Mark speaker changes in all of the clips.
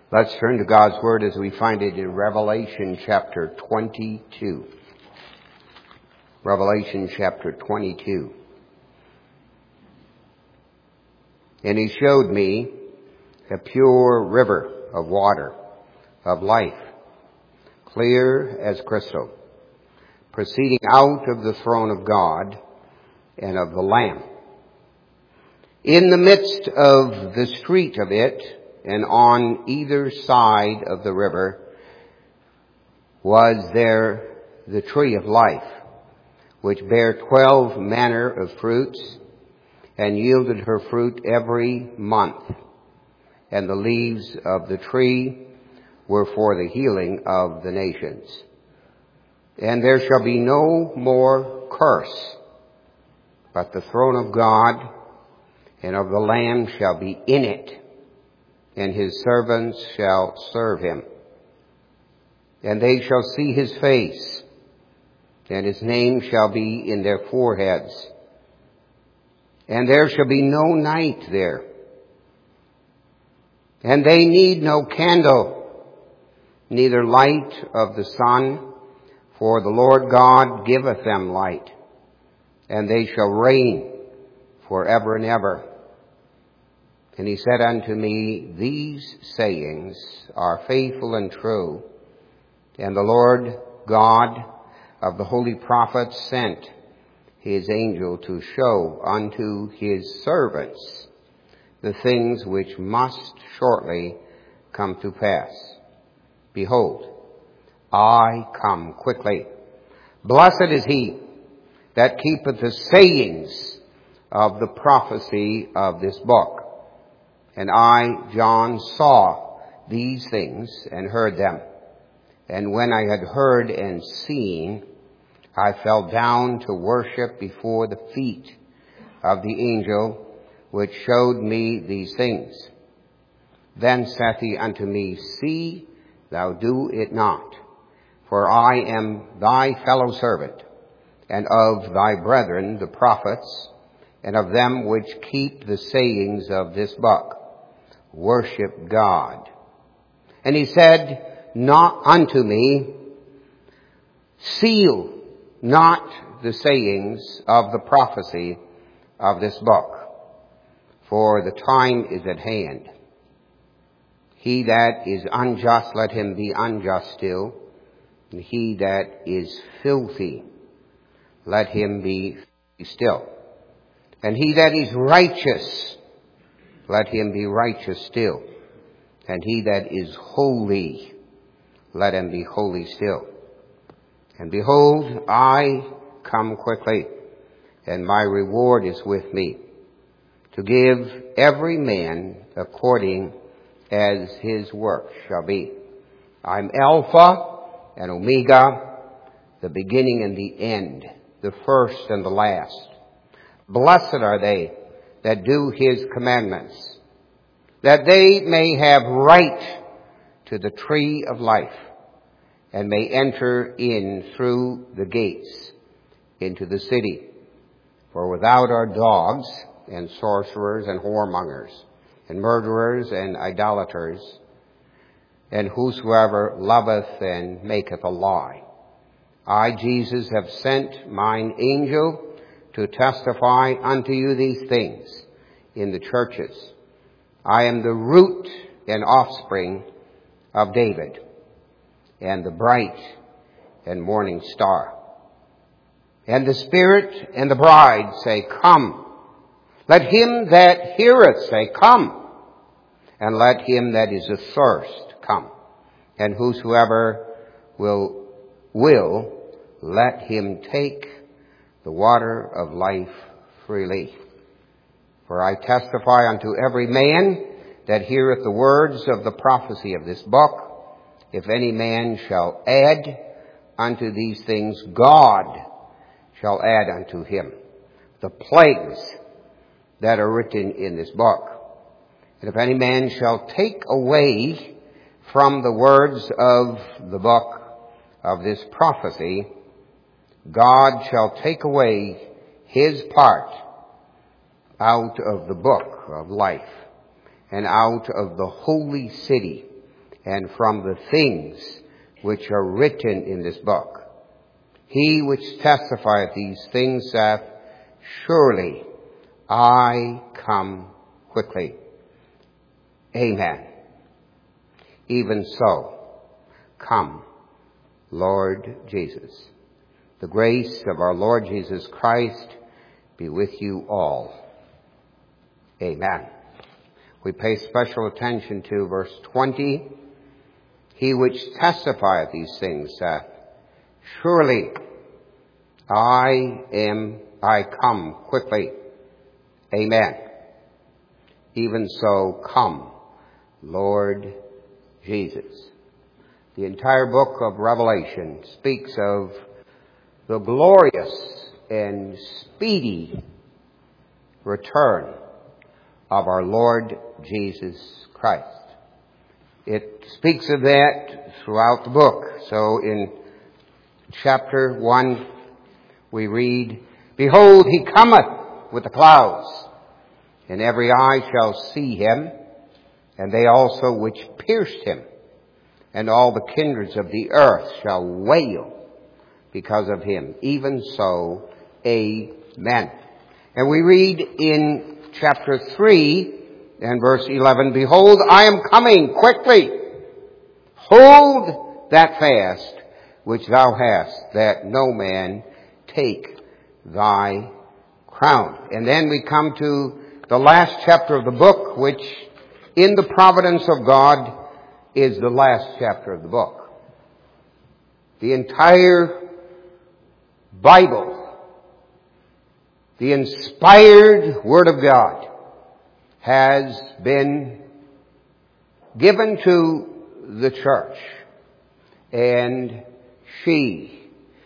Speaker 1: Let's turn to God's Word as we find it in Revelation chapter 22. Revelation chapter 22. And he showed me a pure river of water, of life, clear as crystal, proceeding out of the throne of God and of the Lamb. In the midst of the street of it, and on either side of the river, was there the tree of life, which bare 12 manner of fruits, and yielded her fruit every month. And the leaves of the tree were for the healing of the nations. And there shall be no more curse, but the throne of God and of the Lamb shall be in it, and his servants shall serve him. And they shall see his face, and his name shall be in their foreheads. And there shall be no night there. And they need no candle, neither light of the sun, for the Lord God giveth them light, and they shall reign forever and ever. And he said unto me, These sayings are faithful and true, and the Lord God of the holy prophets sent his angel to show unto his servants the things which must shortly come to pass. Behold, I come quickly. Blessed is he that keepeth the sayings of the prophecy of this book. And I, John, saw these things and heard them. And when I had heard and seen, I fell down to worship before the feet of the angel which showed me these things. Then saith he unto me, See, thou do it not, for I am thy fellow servant, and of thy brethren the prophets, and of them which keep the sayings of this book. Worship God. And he said not unto me, Seal not the sayings of the prophecy of this book, for the time is at hand. He that is unjust, let him be unjust still, and he that is filthy, let him be still. And he that is righteous, let him be righteous still. And he that is holy, let him be holy still. And behold, I come quickly, and my reward is with me, to give every man according as his work shall be. I'm Alpha and Omega, the beginning and the end, the first and the last. Blessed are they that do his commandments, that they may have right to the tree of life, and may enter in through the gates into the city. For without are dogs, and sorcerers, and whoremongers, and murderers, and idolaters, and whosoever loveth and maketh a lie. I, Jesus, have sent mine angel to testify unto you these things in the churches. I am the root and offspring of David, and the bright and morning star. And the Spirit and the bride say, Come. Let him that heareth say, Come. And let him that is athirst come. And whosoever will, let him take the water of life freely. For I testify unto every man that heareth the words of the prophecy of this book, if any man shall add unto these things, God shall add unto him the plagues that are written in this book. And if any man shall take away from the words of the book of this prophecy, God shall take away his part out of the book of life, and out of the holy city, and from the things which are written in this book. He which testifieth these things saith, Surely I come quickly. Amen. Even so, come, Lord Jesus. The grace of our Lord Jesus Christ be with you all. Amen. We pay special attention to verse 20. He which testifieth these things saith, Surely I come quickly. Amen. Even so, come, Lord Jesus. The entire book of Revelation speaks of the glorious and speedy return of our Lord Jesus Christ. It speaks of that throughout the book. So in chapter 1, we read, Behold, he cometh with the clouds, and every eye shall see him, and they also which pierced him, and all the kindreds of the earth shall wail because of him. Even so, amen. And we read in chapter 3 and verse 11, Behold, I am coming quickly. Hold that fast which thou hast, that no man take thy crown. And then we come to the last chapter of the book, which in the providence of God is the last chapter of the book. The entire Bible, the inspired Word of God, has been given to the church, and she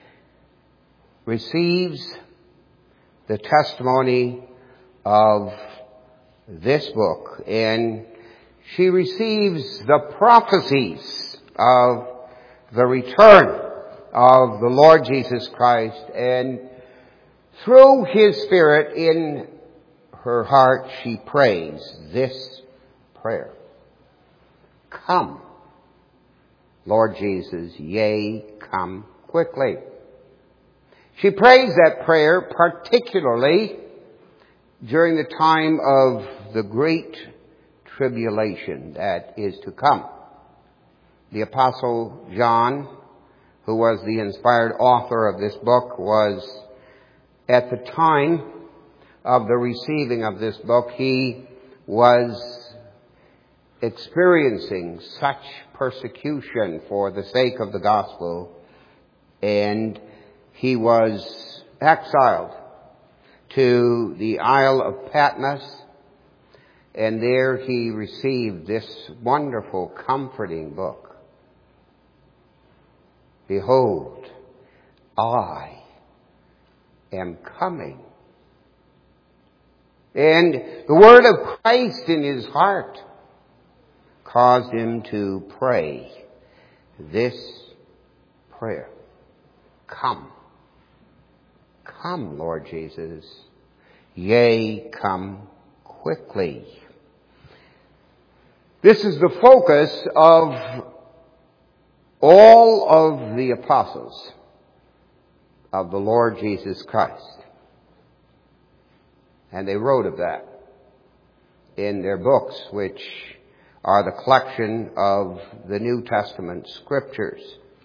Speaker 1: receives the testimony of this book, and she receives the prophecies of the return of the Lord Jesus Christ, and through His Spirit in her heart she prays this prayer. Come, Lord Jesus, yea, come quickly. She prays that prayer particularly during the time of the great tribulation that is to come. The Apostle John, who was the inspired author of this book, was at the time of the receiving of this book, he was experiencing such persecution for the sake of the gospel, and he was exiled to the Isle of Patmos, and there he received this wonderful, comforting book. Behold, I am coming. And the word of Christ in his heart caused him to pray this prayer. Come. Come, Lord Jesus. Yea, come quickly. This is the focus of all of the apostles of the Lord Jesus Christ. And they wrote of that in their books, which are the collection of the New Testament scriptures.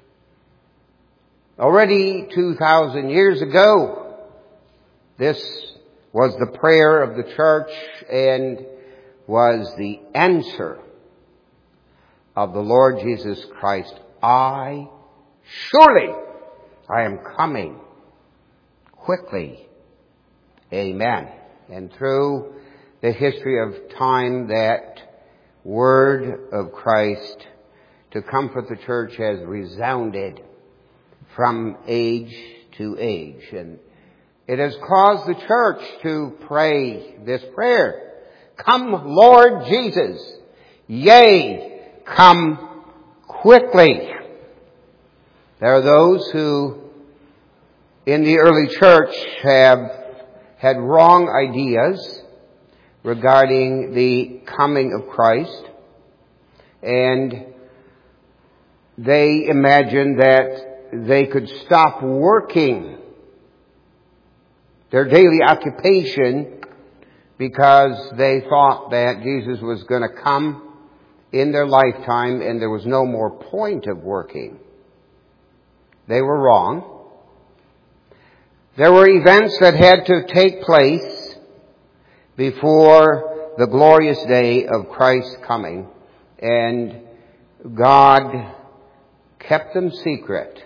Speaker 1: Already 2,000 years ago, this was the prayer of the church and was the answer of the Lord Jesus Christ. Surely I am coming quickly. Amen. And through the history of time, that word of Christ to comfort the church has resounded from age to age. And it has caused the church to pray this prayer. Come, Lord Jesus. Yea, come quickly. There are those who in the early church have had wrong ideas regarding the coming of Christ, and they imagined that they could stop working their daily occupation because they thought that Jesus was going to come in their lifetime and there was no more point of working. They were wrong. There were events that had to take place before the glorious day of Christ's coming, and God kept them secret.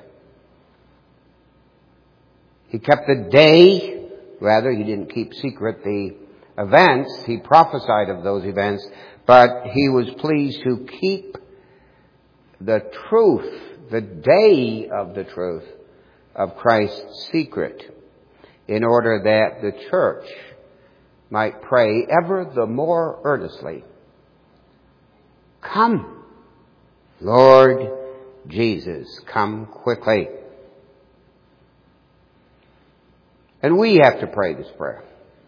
Speaker 1: He kept the day, rather, He didn't keep secret the events. He prophesied of those events, but He was pleased to keep the truth, the day of the truth of Christ's secret, in order that the church might pray ever the more earnestly, "Come, Lord Jesus, come quickly." And we have to pray this prayer.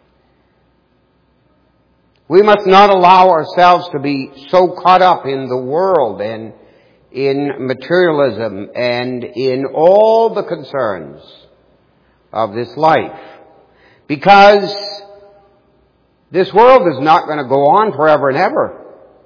Speaker 1: We must not allow ourselves to be so caught up in the world and in materialism and in all the concerns of this life, because this world is not going to go on forever and ever.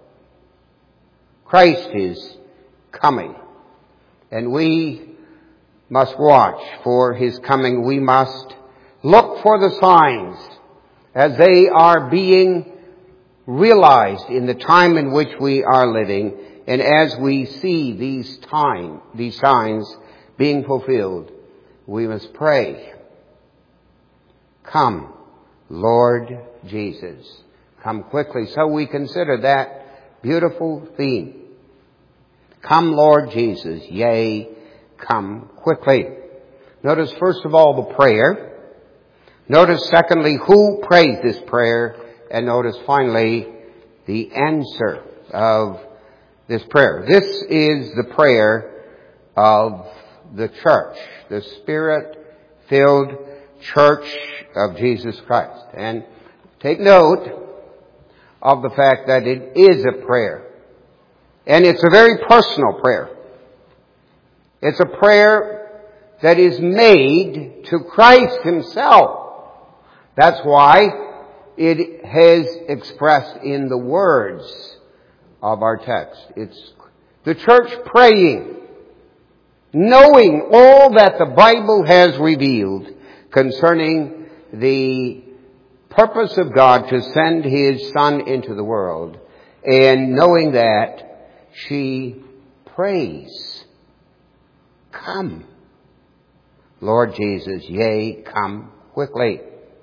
Speaker 1: Christ is coming, and we must watch for His coming. We must look for the signs as they are being realized in the time in which we are living, and as we see these signs being fulfilled, we must pray, "Come, Lord Jesus, come quickly." So we consider that beautiful theme. Come, Lord Jesus, yea, come quickly. Notice first of all the prayer. Notice secondly who prays this prayer. And notice finally the answer of this prayer. This is the prayer of the church, the Spirit-filled church of Jesus Christ. And take note of the fact that it is a prayer. And it's a very personal prayer. It's a prayer that is made to Christ Himself. That's why it has expressed in the words of our text. It's the church praying, knowing all that the Bible has revealed concerning the purpose of God to send His Son into the world, and knowing that she prays, "Come, Lord Jesus, yea, come quickly."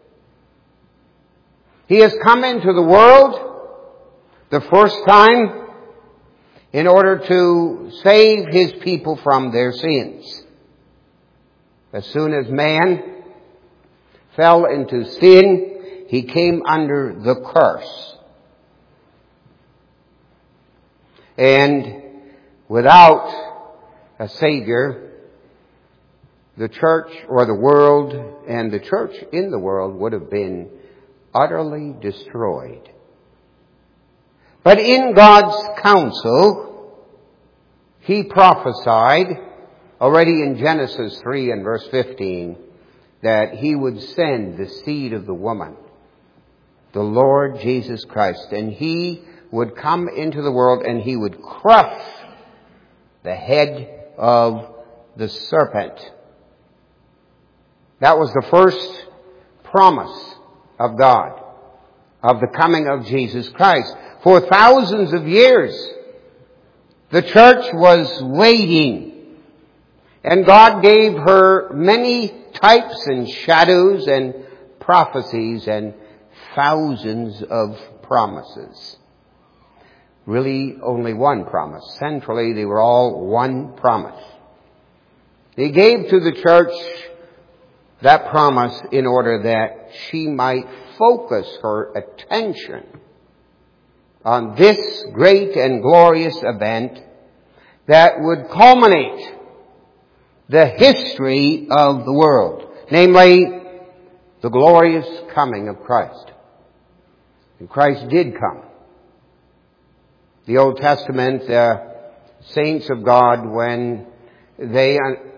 Speaker 1: He has come into the world the first time in order to save His people from their sins. As soon as man fell into sin, he came under the curse. And without a Savior, the church or the world and the church in the world would have been utterly destroyed. But in God's counsel, He prophesied already in Genesis 3 and verse 15 that He would send the seed of the woman, the Lord Jesus Christ, and He would come into the world and He would crush the head of the serpent. That was the first promise of God, of the coming of Jesus Christ. For thousands of years, the church was waiting, and God gave her many types and shadows and prophecies and thousands of promises. Really only one promise. Centrally, they were all one promise. He gave to the church that promise in order that she might focus her attention on this great and glorious event that would culminate the history of the world, namely the glorious coming of Christ. And Christ did come. The Old Testament saints of God, when they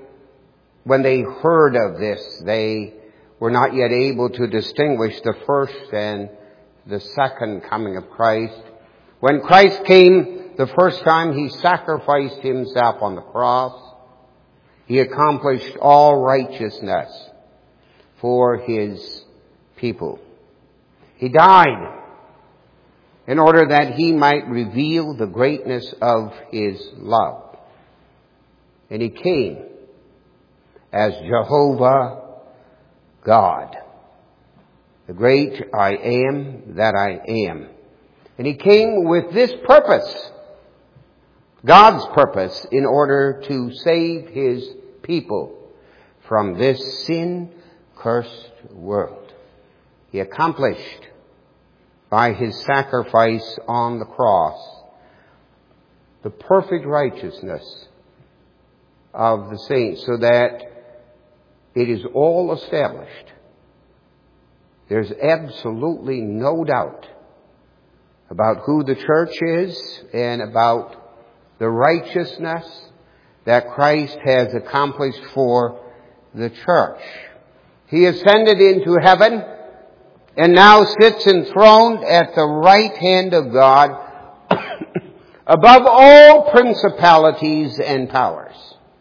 Speaker 1: heard of this, they were not yet able to distinguish the first and the second coming of Christ. When Christ came the first time, he sacrificed himself on the cross. He accomplished all righteousness for his people. He died in order that he might reveal the greatness of his love. And he came as Jehovah God, the great I am that I am. And he came with this purpose, God's purpose, in order to save his people from this sin-cursed world. He accomplished by his sacrifice on the cross the perfect righteousness of the saints, so that it is all established. There's absolutely no doubt about who the church is and about the righteousness that Christ has accomplished for the church. He ascended into heaven and now sits enthroned at the right hand of God above all principalities and powers.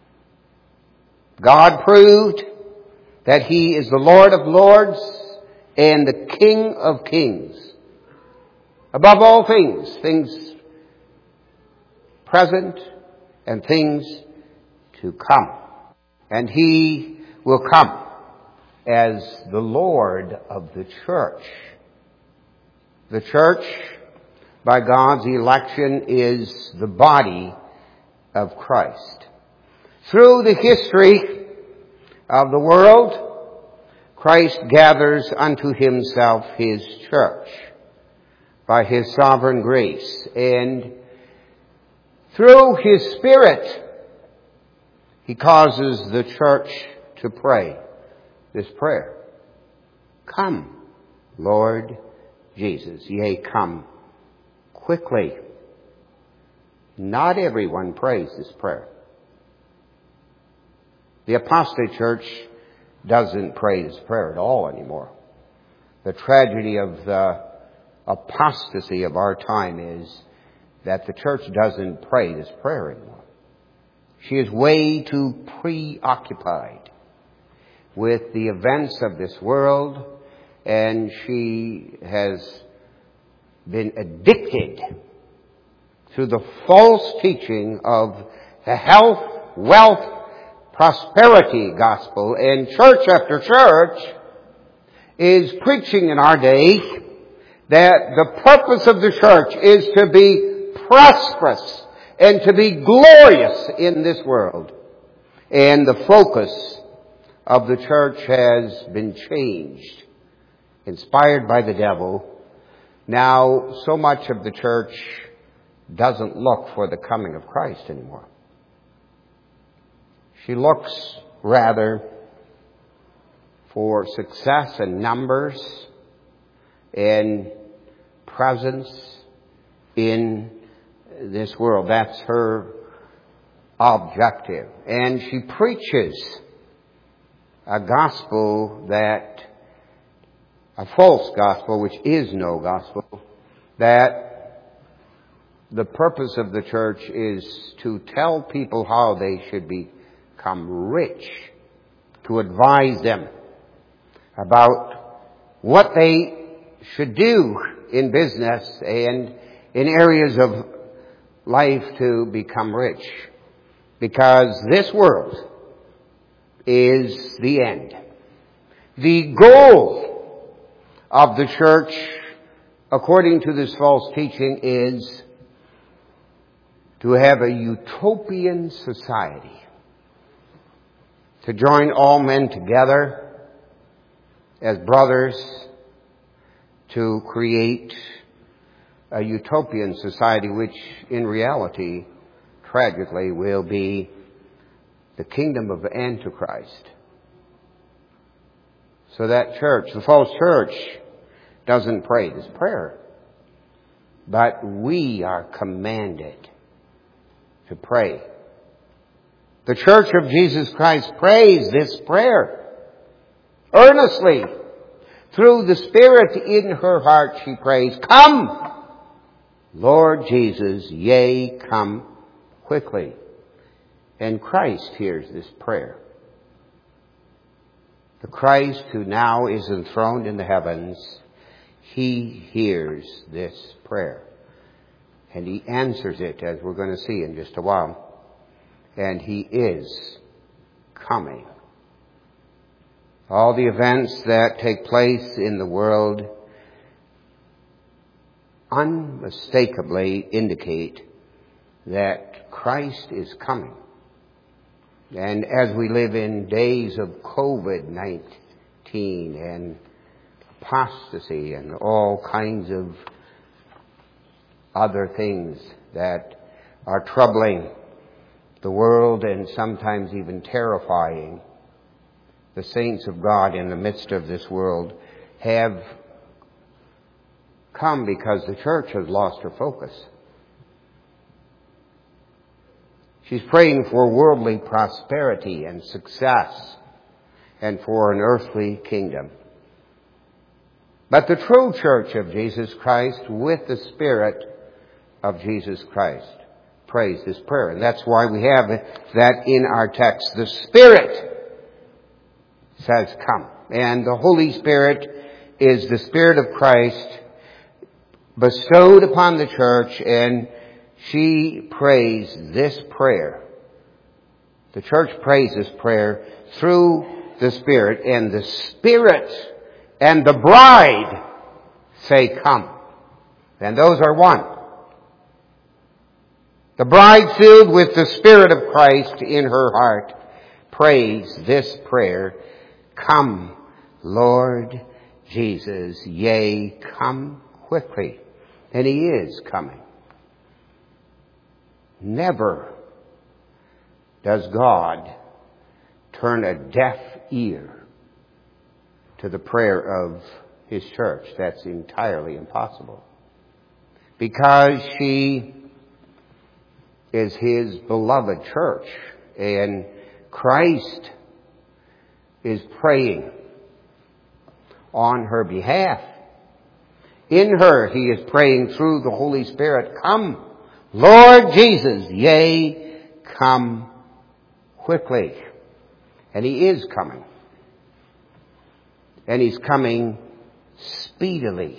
Speaker 1: God proved that he is the Lord of lords and the King of kings. Above all things, things present and things to come. And he will come as the Lord of the church. The church, by God's election, is the body of Christ. Through the history of the world, Christ gathers unto himself his church by his sovereign grace. And through his Spirit, he causes the church to pray this prayer. Come, Lord Jesus. Yea, come quickly. Not everyone prays this prayer. The apostate church doesn't pray this prayer at all anymore. The tragedy of the apostasy of our time is that the church doesn't pray this prayer anymore. She is way too preoccupied with the events of this world, and she has been addicted to the false teaching of the health, wealth, prosperity gospel. And church after church is preaching in our day that the purpose of the church is to be prosperous and to be glorious in this world. And the focus of the church has been changed, inspired by the devil. Now, so much of the church doesn't look for the coming of Christ anymore. She looks rather for success and numbers and presence in this world. That's her objective. And she preaches a gospel a false gospel, which is no gospel, that the purpose of the church is to tell people how they should become rich, to advise them about what they should do in business and in areas of life to become rich. Because this world is the end. The goal of the church, according to this false teaching, is to have a utopian society, to join all men together as brothers to create a utopian society, which in reality, tragically, will be the kingdom of Antichrist. So that church, the false church, doesn't pray this prayer. But we are commanded to pray. The Church of Jesus Christ prays this prayer earnestly. Through the Spirit in her heart she prays, "Come, Lord Jesus, yea, come quickly." And Christ hears this prayer. The Christ who now is enthroned in the heavens, He hears this prayer. And He answers it, as we're going to see in just a while. And He is coming. All the events that take place in the world unmistakably indicate that Christ is coming. And as we live in days of COVID-19 and apostasy and all kinds of other things that are troubling the world and sometimes even terrifying, the saints of God in the midst of this world have come because the church has lost her focus. She's praying for worldly prosperity and success and for an earthly kingdom. But the true church of Jesus Christ, with the Spirit of Jesus Christ, prays this prayer. And that's why we have that in our text. The Spirit says, "Come." And the Holy Spirit is the Spirit of Christ bestowed upon the church, and she prays this prayer. The church prays this prayer through the Spirit, and the Spirit and the bride say, "Come." And those are one. The bride, filled with the Spirit of Christ in her heart, prays this prayer, "Come, Lord Jesus, yea, come quickly." And He is coming. Never does God turn a deaf ear to the prayer of His church. That's entirely impossible. Because she is His beloved church, and Christ is praying on her behalf. In her, He is praying through the Holy Spirit, "Come, Lord Jesus, yea, come quickly." And He is coming. And He's coming speedily.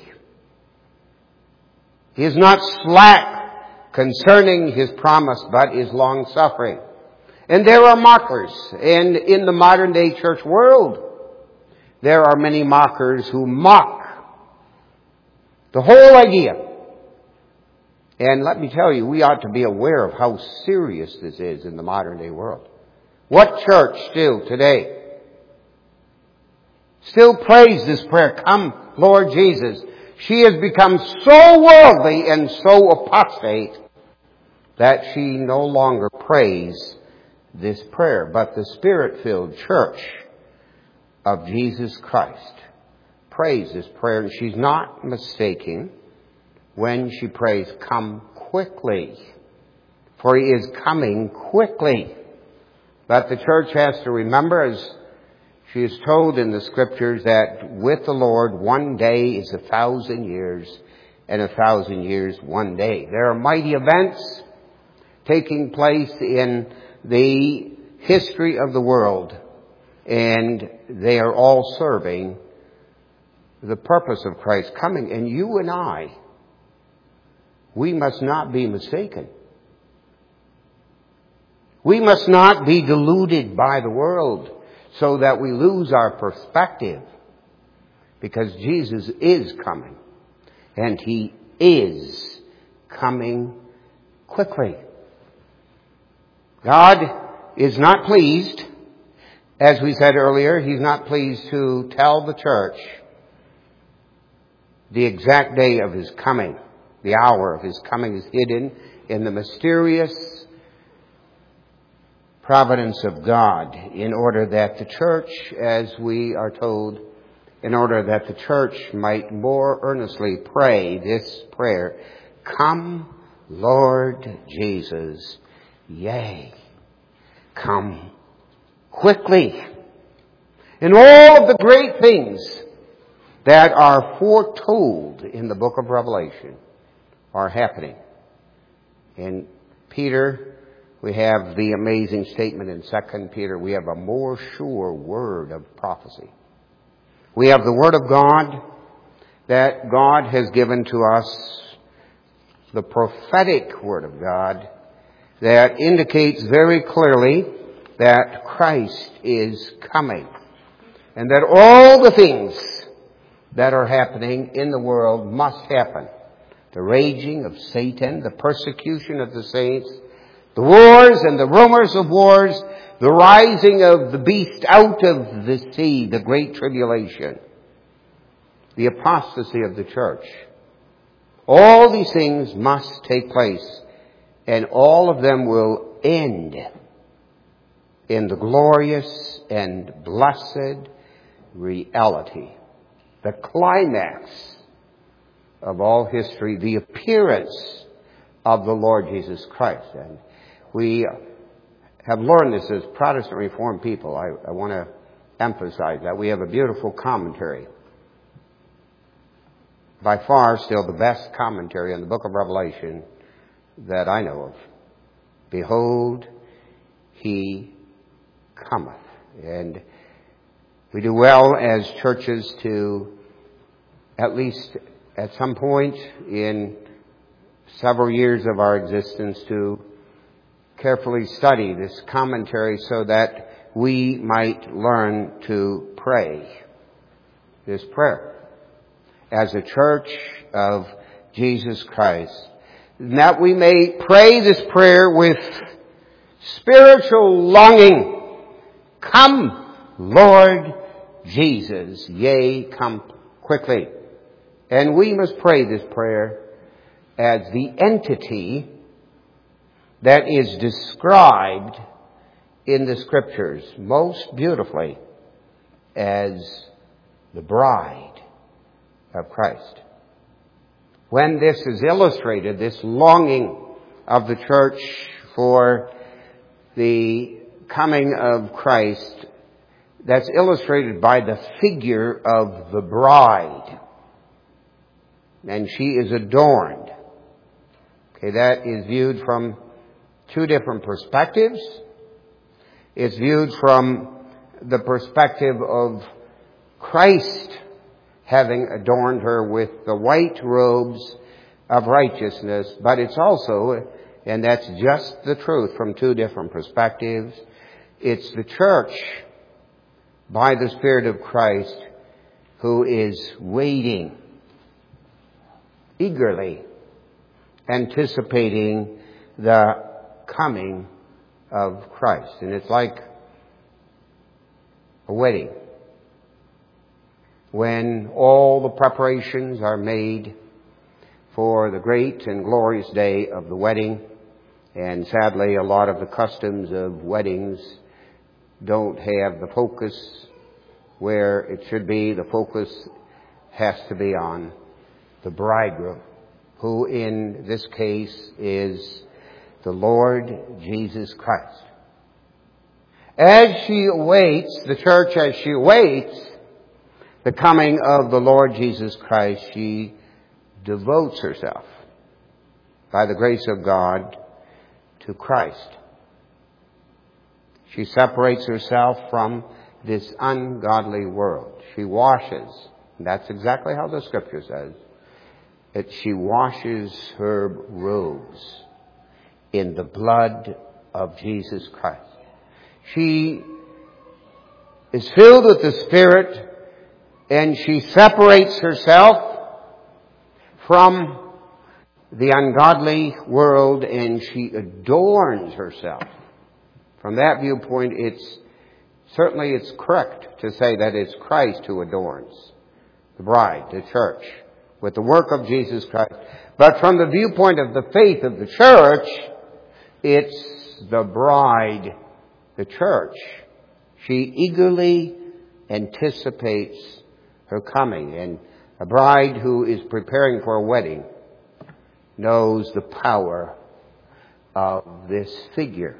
Speaker 1: He is not slack concerning His promise, but is long-suffering. And there are mockers. And in the modern day church world, there are many mockers who mock the whole idea. And let me tell you, we ought to be aware of how serious this is in the modern day world. What church still today still prays this prayer, "Come, Lord Jesus"? She has become so worldly and so apostate that she no longer prays this prayer. But the Spirit-filled church of Jesus Christ prays this prayer, and she's not mistaken when she prays, "Come quickly," for He is coming quickly. But the church has to remember, as she is told in the Scriptures, that with the Lord 1 day is 1,000 years, and 1,000 years 1 day. There are mighty events taking place in the history of the world, and they are all serving the purpose of Christ's coming. And you and I, we must not be mistaken. We must not be deluded by the world so that we lose our perspective, because Jesus is coming, and He is coming quickly. God is not pleased, as we said earlier, He's not pleased to tell the church the exact day of His coming. The hour of His coming is hidden in the mysterious providence of God, in order that the church, as we are told, in order that the church might more earnestly pray this prayer, "Come, Lord Jesus, yea, come quickly. And all of the great things that are foretold in the book of Revelation are happening. In Peter, we have the amazing statement in 2 Peter, we have a more sure word of prophecy. We have the Word of God that God has given to us, the prophetic Word of God that indicates very clearly that Christ is coming and that all the things that are happening in the world must happen. The raging of Satan, the persecution of the saints, the wars and the rumors of wars, the rising of the beast out of the sea, the great tribulation, the apostasy of the church. All these things must take place, and all of them will end in the glorious and blessed reality, the climax of all history, the appearance of the Lord Jesus Christ. And we have learned this as Protestant Reformed people. I want to emphasize that. We have a beautiful commentary. By far, still the best commentary on the book of Revelation that I know of. Behold, he cometh. And we do well as churches to, at least at some point in several years of our existence, to carefully study this commentary so that we might learn to pray this prayer as a church of Jesus Christ, and that we may pray this prayer with spiritual longing. Come, Lord Jesus, yea, come quickly. And we must pray this prayer as the entity that is described in the Scriptures most beautifully as the bride of Christ. When this is illustrated, this longing of the church for the coming of Christ, that's illustrated by the figure of the bride. And she is adorned. Okay, that is viewed from two different perspectives. It's viewed from the perspective of Christ having adorned her with the white robes of righteousness, but it's also, and that's just the truth from two different perspectives, it's the church by the Spirit of Christ who is waiting, eagerly anticipating the coming of Christ. And it's like a wedding, when all the preparations are made for the great and glorious day of the wedding. And sadly, a lot of the customs of weddings don't have the focus where it should be. The focus has to be on the bridegroom, who in this case is the Lord Jesus Christ. As she awaits, the church as she awaits the coming of the Lord Jesus Christ, she devotes herself by the grace of God to Christ. She separates herself from this ungodly world. She washes. And that's exactly how the Scripture says. That she washes her robes in the blood of Jesus Christ. She is filled with the Spirit, and she separates herself from the ungodly world, and she adorns herself. From that viewpoint, it's correct to say that it's Christ who adorns the bride, the church, with the work of Jesus Christ. But from the viewpoint of the faith of the church, it's the bride, the church. She eagerly anticipates her coming. And a bride who is preparing for a wedding knows the power of this figure.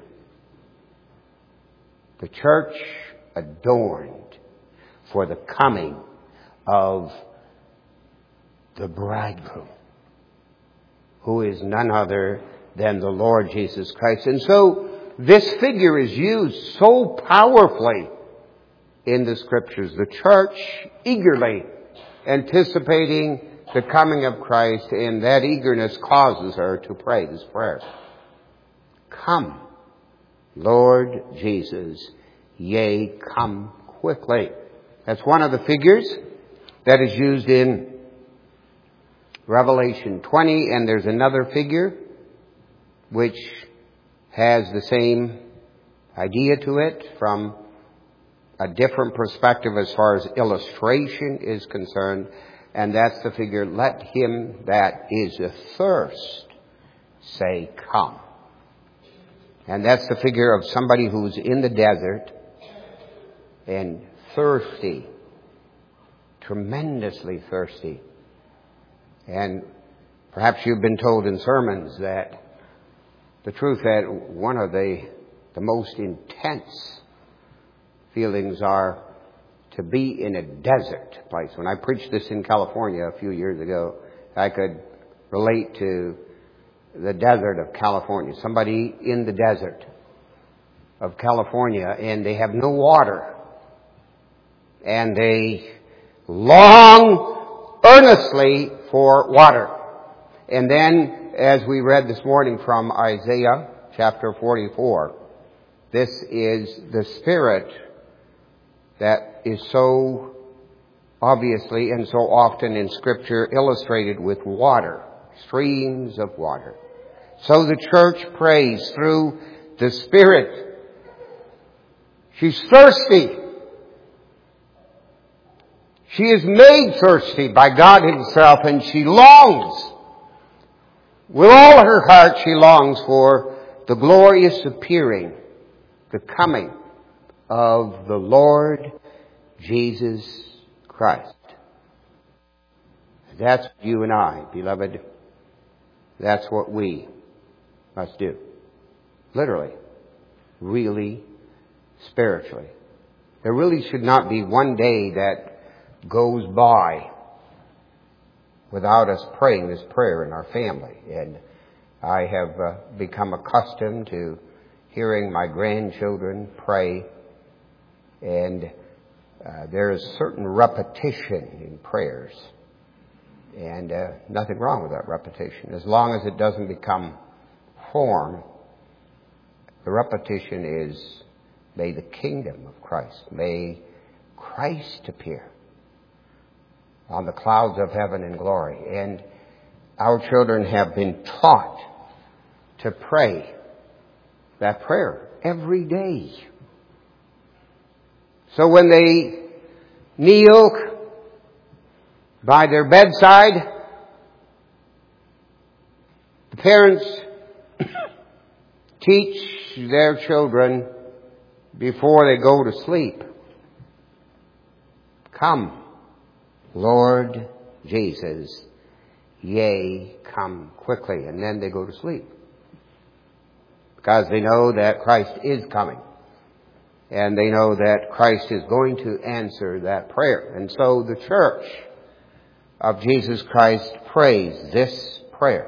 Speaker 1: The church adorned for the coming of the bridegroom, who is none other than the Lord Jesus Christ. And so this figure is used so powerfully in the Scriptures. The church eagerly anticipating the coming of Christ, and that eagerness causes her to pray this prayer. Come, Lord Jesus, yea, come quickly. That's one of the figures that is used in Revelation 20, and there's another figure which has the same idea to it from a different perspective as far as illustration is concerned, and that's the figure, let him that is athirst say, come. And that's the figure of somebody who's in the desert and thirsty, tremendously thirsty. And perhaps you've been told in sermons that the truth that one of the most intense feelings are to be in a desert place. When I preached this in California a few years ago, I could relate to the desert of California. Somebody in the desert of California, and they have no water. And they long earnestly for water. And then, as we read this morning from Isaiah chapter 44, this is the Spirit that is so obviously and so often in Scripture illustrated with water, streams of water. So the church prays through the Spirit. She's thirsty. She is made thirsty by God Himself, and she longs. With all her heart, she longs for the glorious appearing, the coming of the Lord Jesus Christ. That's you and I, beloved. That's what we must do. Literally. Really, spiritually. There really should not be one day that goes by without us praying this prayer in our family. And I have become accustomed to hearing my grandchildren pray, and there is certain repetition in prayers, and nothing wrong with that repetition as long as it doesn't become form. The repetition is, may the kingdom of Christ, may Christ appear on the clouds of heaven in glory. And our children have been taught to pray that prayer every day. So when they kneel by their bedside, the parents teach their children before they go to sleep, come, Lord Jesus, yea, come quickly. And then they go to sleep, because they know that Christ is coming. And they know that Christ is going to answer that prayer. And so the church of Jesus Christ prays this prayer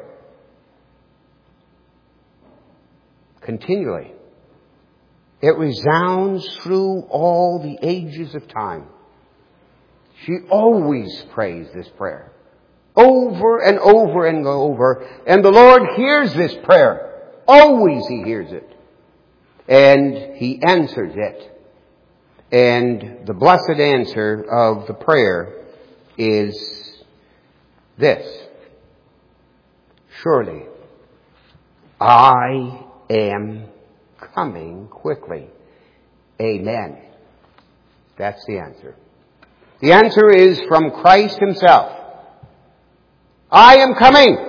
Speaker 1: continually. It resounds through all the ages of time. She always prays this prayer over and over and over. And the Lord hears this prayer. Always He hears it. And He answers it. And the blessed answer of the prayer is this: surely I am coming quickly. Amen. That's the answer. The answer is from Christ Himself. I am coming.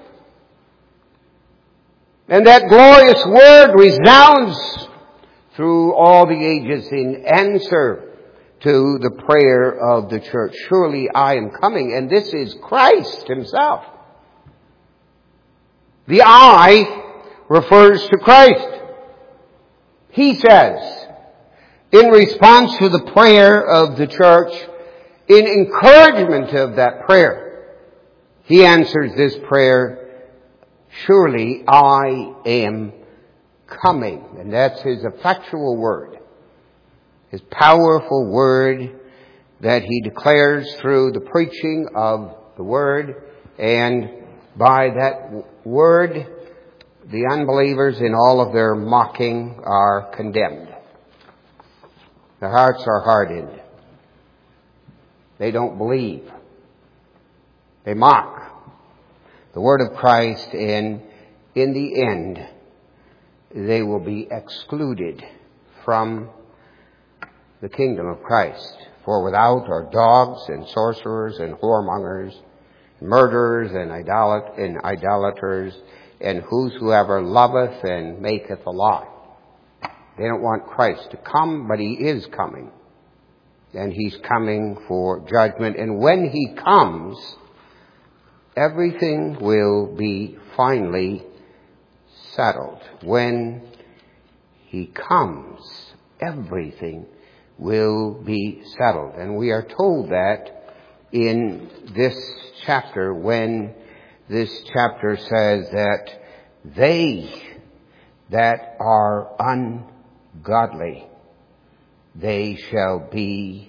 Speaker 1: And that glorious word resounds through all the ages in answer to the prayer of the church. Surely I am coming. And this is Christ Himself. The I refers to Christ. He says, in response to the prayer of the church, in encouragement of that prayer, he answers this prayer, surely I am coming. And that's his effectual word, his powerful word that he declares through the preaching of the word. And by that word, the unbelievers in all of their mocking are condemned. Their hearts are hardened. They don't believe. They mock the word of Christ, and in the end, they will be excluded from the kingdom of Christ. For without are dogs and sorcerers and whoremongers, murderers and idolaters, and whosoever loveth and maketh a lie. They don't want Christ to come, but he is coming. And he's coming for judgment. And when he comes, everything will be finally settled. When he comes, everything will be settled. And we are told that in this chapter, when this chapter says that they that are ungodly, they shall be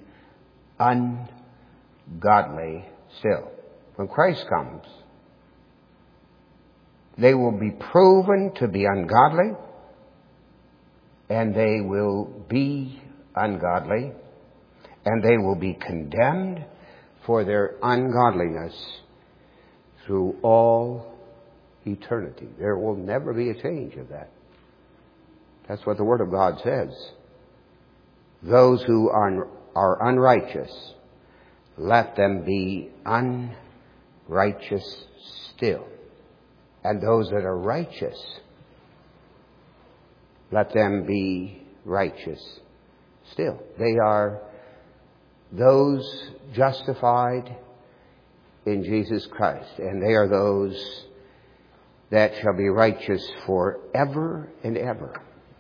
Speaker 1: ungodly still. When Christ comes, they will be proven to be ungodly, and they will be ungodly, and they will be condemned for their ungodliness through all eternity. There will never be a change of that. That's what the Word of God says. Those who are unrighteous, let them be unrighteous still. And those that are righteous, let them be righteous still. They are those justified in Jesus Christ, and they are those that shall be righteous forever and ever.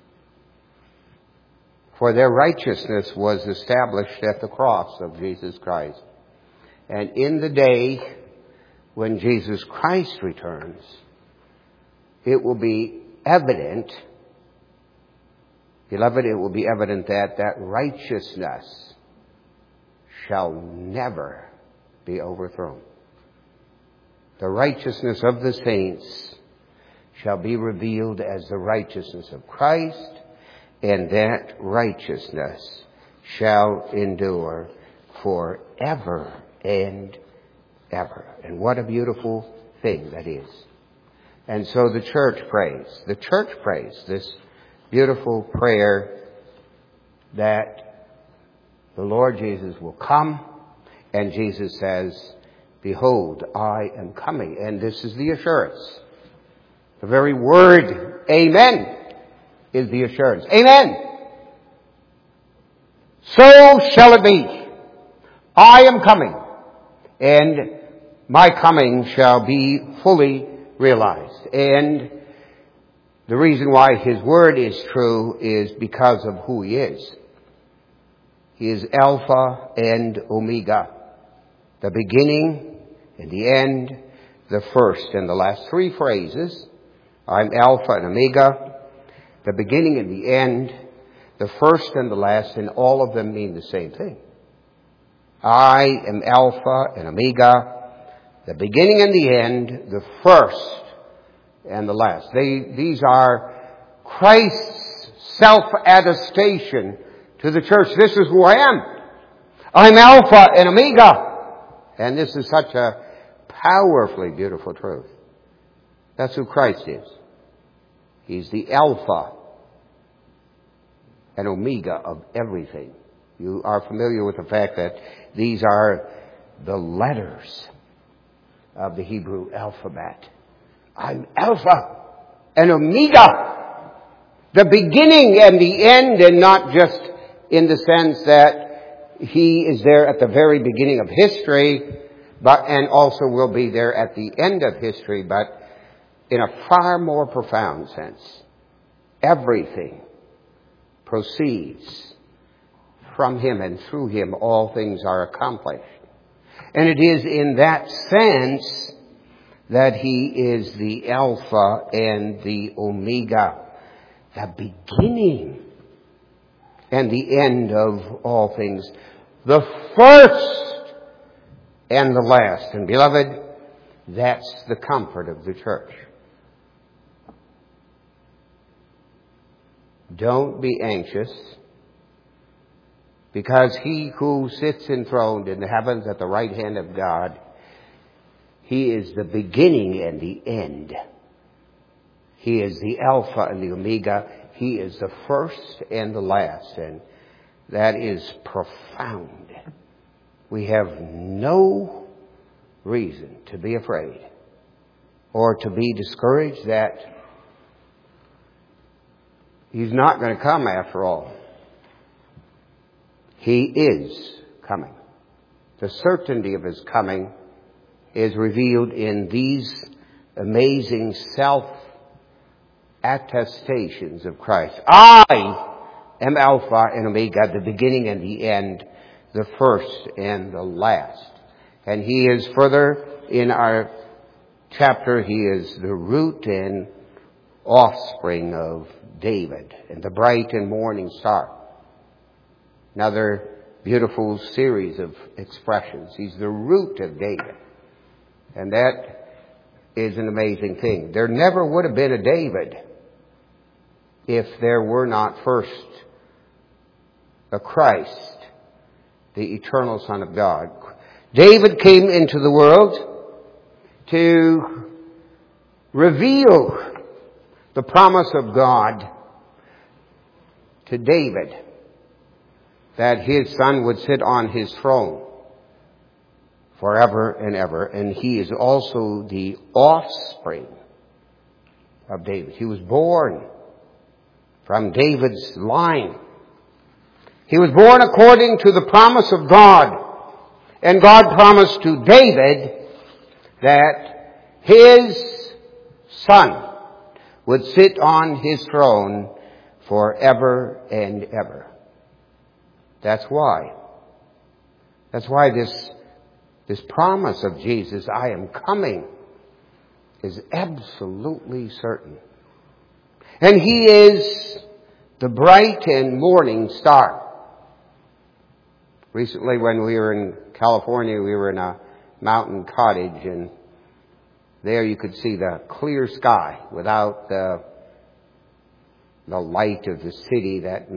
Speaker 1: For their righteousness was established at the cross of Jesus Christ. And in the day when Jesus Christ returns, it will be evident, beloved, it will be evident that that righteousness shall never be overthrown. The righteousness of the saints shall be revealed as the righteousness of Christ, and that righteousness shall endure forever and ever. And what a beautiful thing that is. And so the church prays this beautiful prayer that the Lord Jesus will come, and Jesus says, behold, I am coming. And this is the assurance. The very word, amen, is the assurance. Amen. So shall it be. I am coming, and my coming shall be fully realized. And the reason why his word is true is because of who he is. He is Alpha and Omega, the beginning and the end, the first and the last. Three phrases. I'm Alpha and Omega, the beginning and the end, the first and the last, and all of them mean the same thing. I am Alpha and Omega, the beginning and the end, the first and the last. These are Christ's self-attestation to the church. This is who I am. I'm Alpha and Omega. And this is such a powerfully beautiful truth. That's who Christ is. He's the Alpha and Omega of everything. You are familiar with the fact that these are the letters of the Hebrew alphabet. I'm Alpha and Omega, the beginning and the end, and not just in the sense that he is there at the very beginning of history, and also will be there at the end of history, but in a far more profound sense. Everything proceeds from Him, and through Him all things are accomplished. And it is in that sense that He is the Alpha and the Omega, the beginning and the end of all things, the first and the last. And beloved, that's the comfort of the church. Don't be anxious, because He who sits enthroned in the heavens at the right hand of God, He is the beginning and the end. He is the Alpha and the Omega. He is the first and the last. And that is profound. We have no reason to be afraid or to be discouraged that He's not going to come after all. He is coming. The certainty of His coming is revealed in these amazing self-attestations of Christ. I am Alpha and Omega, the beginning and the end, the first and the last. And He is further in our chapter, He is the root and offspring of David and the bright and morning star. Another beautiful series of expressions. He's the root of David. And that is an amazing thing. There never would have been a David if there were not first a Christ, the eternal Son of God. David came into the world to reveal the promise of God to David, that his son would sit on his throne forever and ever. And he is also the offspring of David. He was born from David's line. He was born according to the promise of God. And God promised to David that his son would sit on his throne forever and ever. That's why this promise of Jesus, I am coming, is absolutely certain. And He is the bright and morning star. Recently, when we were in California, we were in a mountain cottage, and there you could see the clear sky without the light of the city that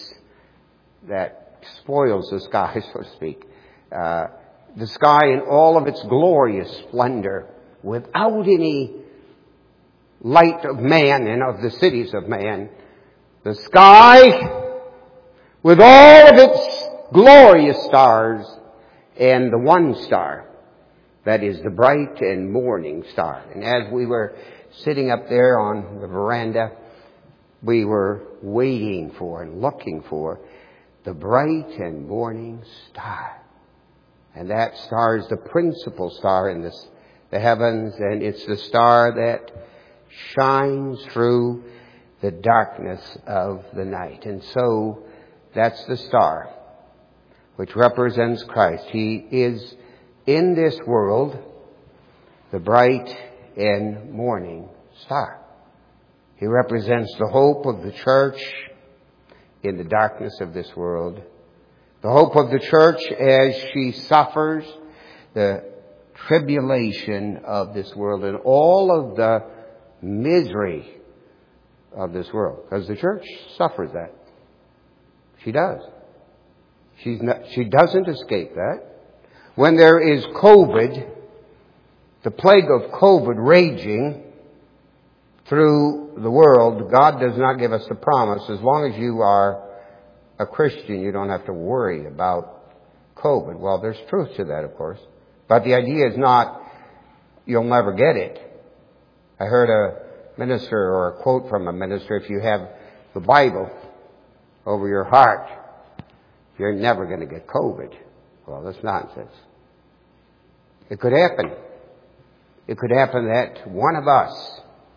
Speaker 1: spoils the sky, so to speak. The sky in all of its glorious splendor, without any light of man and of the cities of man. The sky with all of its glorious stars, and the one star that is the bright and morning star. And as we were sitting up there on the veranda, we were waiting for and looking for the bright and morning star. And that star is the principal star in the heavens, and it's the star that shines through the darkness of the night. And so that's the star which represents Christ. He is in this world the bright and morning star. He represents the hope of the church in the darkness of this world. The hope of the church as she suffers the tribulation of this world and all of the misery of this world. Because the church suffers that. She does. She doesn't escape that. When there is COVID, the plague of COVID raging through the world, God does not give us the promise. As long as you are a Christian, you don't have to worry about COVID. Well, there's truth to that, of course. But the idea is not, you'll never get it. I heard a minister, or a quote from a minister, if you have the Bible over your heart, you're never going to get COVID. Well, that's nonsense. It could happen. It could happen that one of us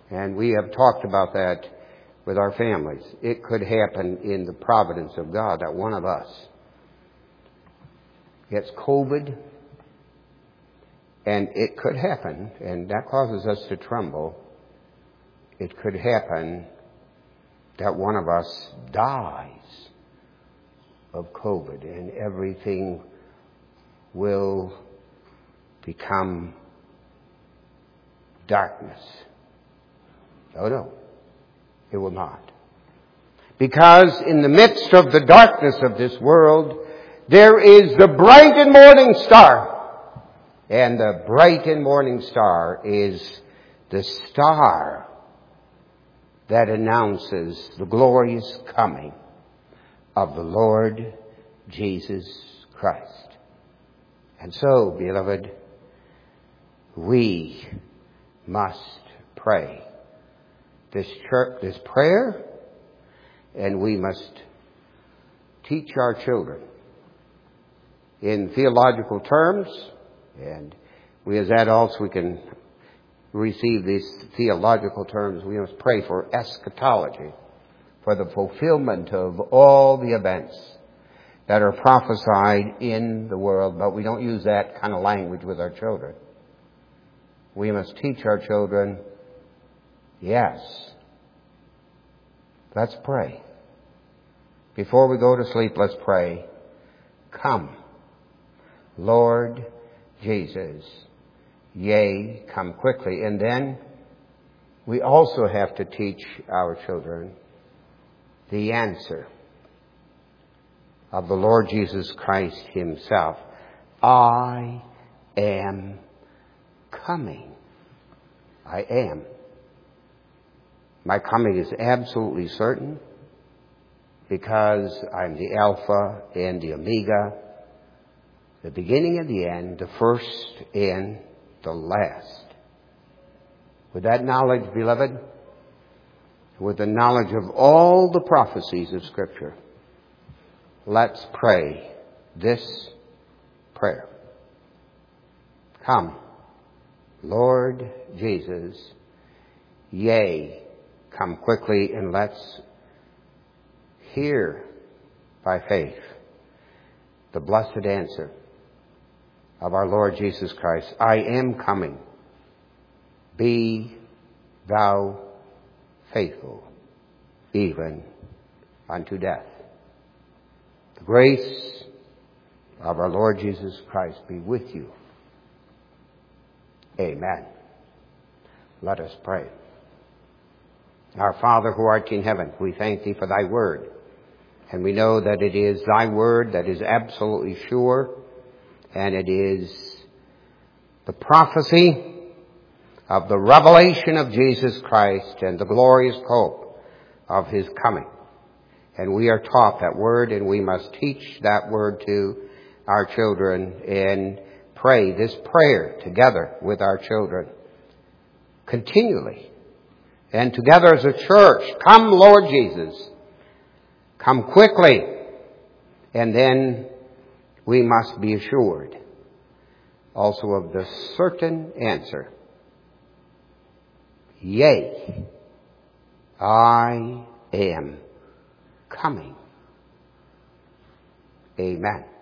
Speaker 1: And we have talked about that with our families. It could happen in the providence of God that one of us gets COVID, and it could happen, and that causes us to tremble. It could happen that one of us dies of COVID, and everything will become darkness. No, it will not. Because in the midst of the darkness of this world, there is the bright and morning star. And the bright and morning star is the star that announces the glorious coming of the Lord Jesus Christ. And so, beloved, we must pray this prayer, and we must teach our children in theological terms, and we as adults, we can receive these theological terms. We must pray for eschatology, for the fulfillment of all the events that are prophesied in the world, but we don't use that kind of language with our children. We must teach our children, yes, let's pray. Before we go to sleep, let's pray. Come, Lord Jesus, yea, come quickly. And then we also have to teach our children the answer of the Lord Jesus Christ himself. I am coming. I am. My coming is absolutely certain because I'm the Alpha and the Omega, the beginning and the end, the first and the last. With that knowledge, beloved, with the knowledge of all the prophecies of Scripture, let's pray this prayer. Come, Lord Jesus, yea, come quickly, and let's hear by faith the blessed answer of our Lord Jesus Christ. I am coming. Be thou faithful, even unto death. The grace of our Lord Jesus Christ be with you. Amen. Let us pray. Our Father who art in heaven, we thank thee for thy word. And we know that it is thy word that is absolutely sure, and it is the prophecy of the revelation of Jesus Christ and the glorious hope of his coming. And we are taught that word, and we must teach that word to our children and pray this prayer together with our children continually. And together as a church, come Lord Jesus, come quickly. And then we must be assured also of the certain answer. Yea, I am coming. Amen.